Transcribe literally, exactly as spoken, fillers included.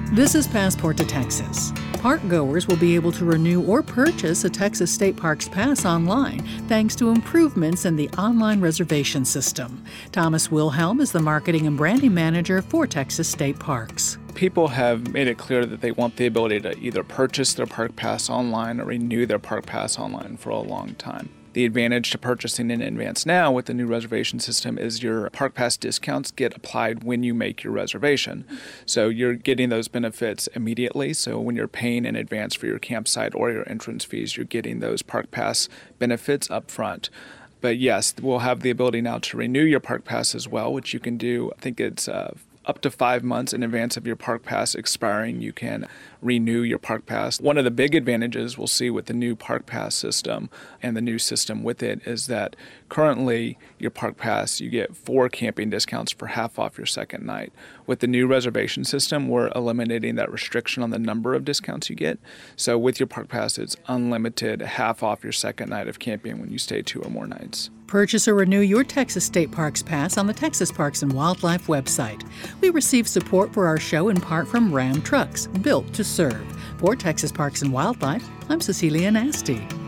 This is Passport to Texas. Park goers will be able to renew or purchase a Texas State Parks pass online thanks to improvements in the online reservation system. Thomas Wilhelm is the marketing and branding manager for Texas State Parks. People have made it clear that they want the ability to either purchase their park pass online or renew their park pass online for a long time. The advantage to purchasing in advance now with the new reservation system is your park pass discounts get applied when you make your reservation. So you're getting those benefits immediately. So when you're paying in advance for your campsite or your entrance fees, you're getting those park pass benefits up front. But yes, we'll have the ability now to renew your park pass as well, which you can do. I think it's uh, up to five months in advance of your park pass expiring, you can renew your park pass. One of the big advantages we'll see with the new park pass system and the new system with it is that currently your park pass, you get four camping discounts for half off your second night. With the new reservation system, we're eliminating that restriction on the number of discounts you get. So with your park pass, it's unlimited half off your second night of camping when you stay two or more nights. Purchase or renew your Texas State Parks Pass on the Texas Parks and Wildlife website. We receive support for our show in part from Ram Trucks, built to serve. For Texas Parks and Wildlife, I'm Cecilia Nasty.